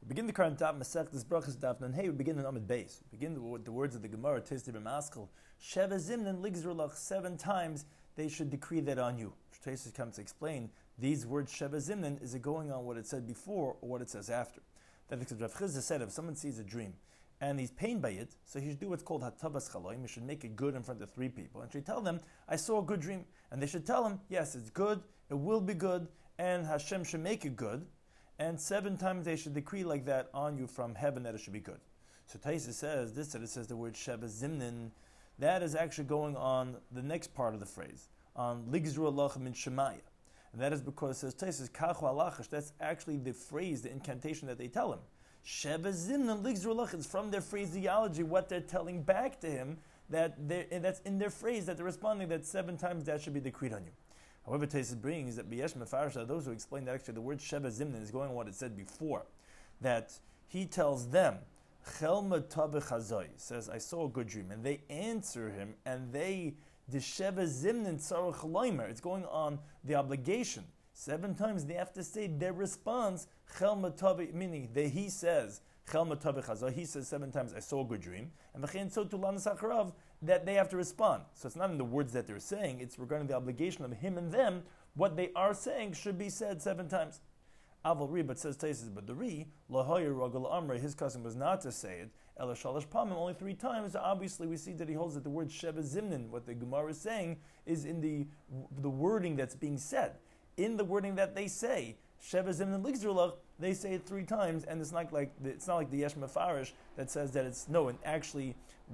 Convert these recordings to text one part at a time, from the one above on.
Begin the current daf Masechtas Brachas daf Nun Hey. We begin in Amud Beis. We begin with the words of the Gemara. Tisdi b'Maskel Sheva Zimnan Ligzrulach. 7 times they should decree that on you. Tosfos comes to explain these words Sheva Zimnan. Is it going on what it said before or what it says after? That because Rav Chizda said if someone sees a dream and he's pained by it, so he should do what's called hatavas chaloim. He should make it good in front of 3 people and should tell them, "I saw a good dream," and they should tell him, "Yes, it's good. It will be good, and Hashem should make it good." And 7 times they should decree like that on you from heaven that it should be good. So Tosfos says, it says the word Sheva Zimnin. That is actually going on the next part of the phrase, on Ligzru Allah min Shemaya. And that is because it says Tosfos, Kachu alachash, that's actually the phrase, the incantation that they tell him. Sheva Zimnin Ligzru Allah is from their phraseology, what they're telling back to him, that's in their phrase, that they're responding that 7 times that should be decreed on you. However, Tosfos brings that B'yesh Mefarsh, those who explain that actually the word Sheva Zimnin is going on what it said before, that he tells them, Chelma Tabech Hazoi, says, I saw a good dream, and they answer him, and they, the Sheva Zimnin Tzarech Loimer, it's going on the obligation. 7 times they have to say their response, Chelma Tabech, meaning that he says, Chelma Tabech Hazoi, he says 7 times, I saw a good dream, and V'chein so Tulan Sacharav, that they have to respond. So it's not in the words that they're saying, it's regarding the obligation of him and them. What they are saying should be said 7 times. Aval Ri, but says Tosfos, but the Ri, Lahoyer Ragul Amre, his custom was not to say it, Ela Shalosh Pamim, only 3 times. Obviously we see that he holds that the word Sheva Zimnin, what the Gemara is saying, is in the wording that's being said. In the wording that they say, Sheva Zimnin Ligzrulach, they say it 3 times, and it's not like the Yesh Mefarish that says that it's no, and actually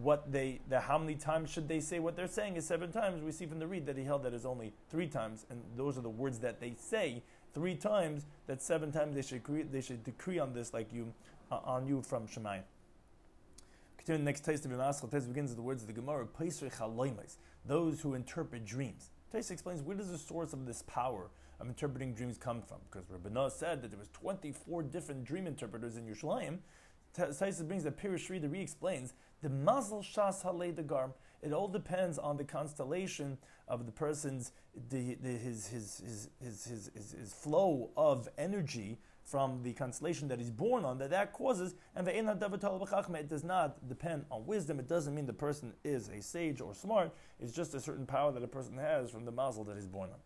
how many times should they say what they're saying is 7 times. We see from the read that he held that is only 3 times, and those are the words that they say 3 times. That 7 times they should decree on this like you on you from Shemayim. Continuing the next taste of Yom begins with the words of the Gemara, those who interpret dreams. Tosfos explains where does the source of this power of interpreting dreams come from? Because Rabbanah said that there was 24 different dream interpreters in Yerushalayim. Tosfos brings that Pirush Ri, the re-explains the Mazel Shas Halei Degar. It all depends on the constellation of the person's his flow of energy from the constellation that he's born on, that causes, and it does not depend on wisdom. It doesn't mean the person is a sage or smart. It's just a certain power that a person has from the mazel that he's born on.